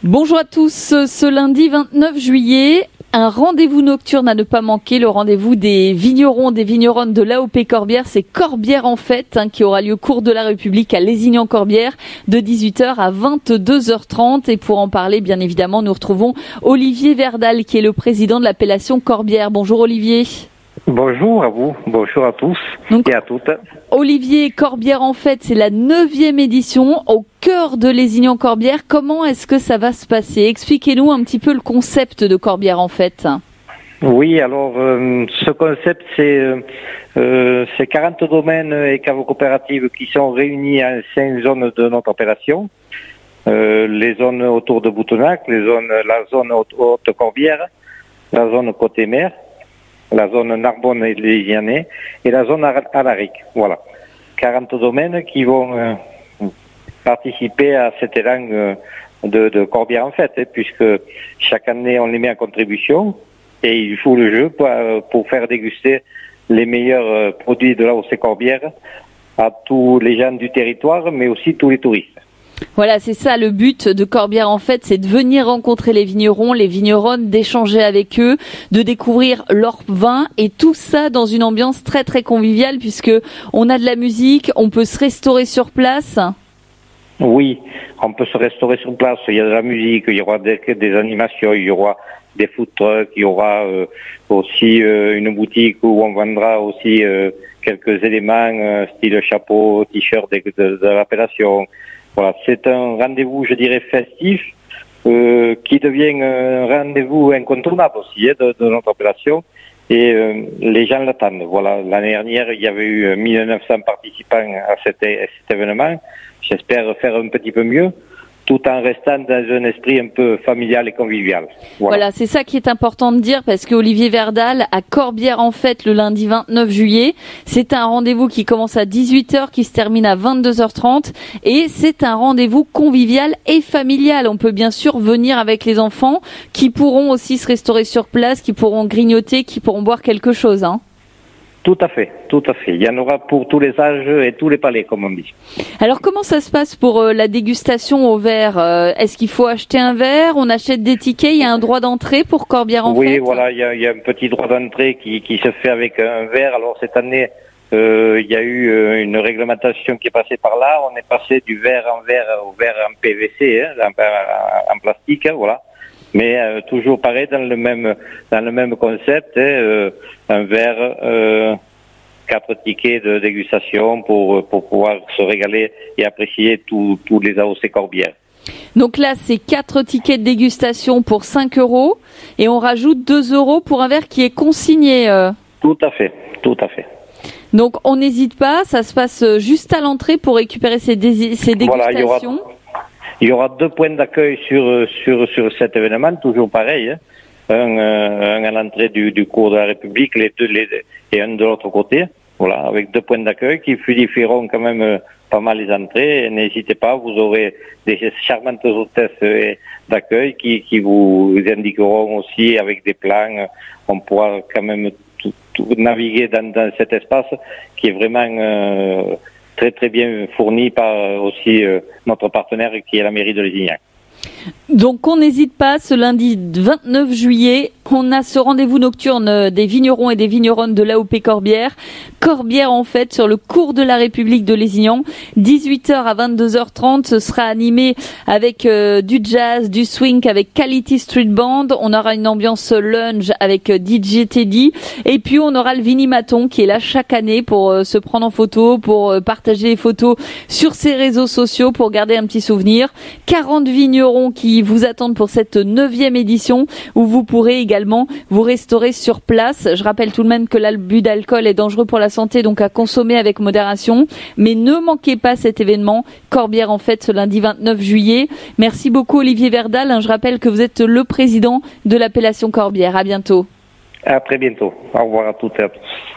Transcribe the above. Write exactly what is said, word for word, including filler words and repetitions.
Bonjour à tous, ce lundi vingt-neuf juillet, un rendez-vous nocturne à ne pas manquer, le rendez-vous des vignerons, des vigneronnes de l'A O P Corbière, c'est Corbière en fête, hein, qui aura lieu cours de la République à Lézignan-Corbière de dix-huit heures à vingt-deux heures trente. Et pour en parler, bien évidemment, nous retrouvons Olivier Verdal, qui est le président de l'appellation Corbière. Bonjour Olivier. Bonjour à vous, bonjour à tous Donc, et à toutes. Olivier, Corbière en fête, c'est la neuvième édition au cœur de Lézignan-Corbière. Comment est-ce que ça va se passer? Expliquez-nous un petit peu le concept de Corbière en fête. Oui, alors euh, ce concept, c'est euh, c'est quarante domaines et caves coopératives qui sont réunis en cinq zones de notre appellation. Euh, les zones autour de Boutenac, les zones, la zone Haute-Corbière, la zone côté-mer, la zone Narbonne et Lézianais et la zone Alaric. Voilà. quarante domaines qui vont euh, participer à cet élan euh, de, de Corbière en fête, hein, puisque chaque année on les met en contribution et il faut le jeu pour, pour faire déguster les meilleurs euh, produits de l'A O C Corbière à tous les gens du territoire, mais aussi tous les touristes. Voilà, c'est ça le but de Corbière en fête, c'est de venir rencontrer les vignerons, les vigneronnes, d'échanger avec eux, de découvrir leur vin et tout ça dans une ambiance très très conviviale puisque on a de la musique, on peut se restaurer sur place. Oui, on peut se restaurer sur place, il y a de la musique, il y aura des, des animations, il y aura des food trucks, il y aura euh, aussi euh, une boutique où on vendra aussi euh, quelques éléments, euh, style chapeau, t-shirt de, de, de l'appellation. Voilà, c'est un rendez-vous, je dirais, festif, euh, qui devient un rendez-vous incontournable aussi hein, de, de notre appellation, et euh, les gens l'attendent. Voilà, l'année dernière, il y avait eu mille neuf cents participants à cet, à cet événement. J'espère faire un petit peu mieux, tout en restant dans un esprit un peu familial et convivial. Voilà, voilà c'est ça qui est important de dire parce que Olivier Verdal à Corbière en fête le lundi vingt-neuf juillet, c'est un rendez-vous qui commence à dix-huit heures, qui se termine à vingt-deux heures trente et c'est un rendez-vous convivial et familial. On peut bien sûr venir avec les enfants qui pourront aussi se restaurer sur place, qui pourront grignoter, qui pourront boire quelque chose, hein. Tout à fait, tout à fait. Il y en aura pour tous les âges et tous les palais, comme on dit. Alors, comment ça se passe pour euh, la dégustation au verre? euh, Est-ce qu'il faut acheter un verre? On achète des tickets? Il y a un droit d'entrée pour Corbière en oui, fête? Oui, voilà, il y a, il y a un petit droit d'entrée qui, qui se fait avec un verre. Alors, cette année, euh, il y a eu euh, une réglementation qui est passée par là. On est passé du verre en verre au verre en P V C, hein, en, en plastique, hein, voilà. Mais euh, toujours pareil dans le même dans le même concept, hein, euh, un verre, euh, quatre tickets de dégustation pour pour pouvoir se régaler et apprécier tous tous les A O C Corbière. Donc là, c'est quatre tickets de dégustation pour cinq euros et on rajoute deux euros pour un verre qui est consigné. Euh. Tout à fait, tout à fait. Donc on n'hésite pas, ça se passe juste à l'entrée pour récupérer ces, dé- ces dégustations. Voilà, il y aura... Il y aura deux points d'accueil sur sur sur cet événement, toujours pareil. Hein. Un, euh, un à l'entrée du, du cours de la République, les deux, les, et un de l'autre côté. Voilà, avec deux points d'accueil qui fluidifieront quand même euh, pas mal les entrées. Et n'hésitez pas, vous aurez des charmantes hôtesses d'accueil qui qui vous indiqueront aussi avec des plans. On pourra quand même tout, tout naviguer dans, dans cet espace qui est vraiment euh, très très bien fourni par aussi euh, notre partenaire qui est la mairie de Lézignan. Donc on n'hésite pas, ce lundi vingt-neuf juillet, on a ce rendez-vous nocturne des vignerons et des vigneronnes de l'A O P Corbière. Corbière en fête sur le cours de la République de Lézignan, dix-huit heures à vingt-deux heures trente. Ce sera animé avec euh, du jazz, du swing avec Quality Street Band. On aura une ambiance lunch avec euh, D J Teddy. Et puis on aura le Vinimaton qui est là chaque année pour euh, se prendre en photo, pour euh, partager les photos sur ses réseaux sociaux, pour garder un petit souvenir. quarante vignerons qui vous attendent pour cette neuvième édition où vous pourrez également vous restaurer sur place. Je rappelle tout de même que l'abus d'alcool est dangereux pour la santé, donc à consommer avec modération. Mais ne manquez pas cet événement Corbière en fête ce lundi vingt-neuf juillet. Merci beaucoup Olivier Verdal. Je rappelle que vous êtes le président de l'appellation Corbière. À bientôt. À très bientôt. Au revoir à toutes et à tous.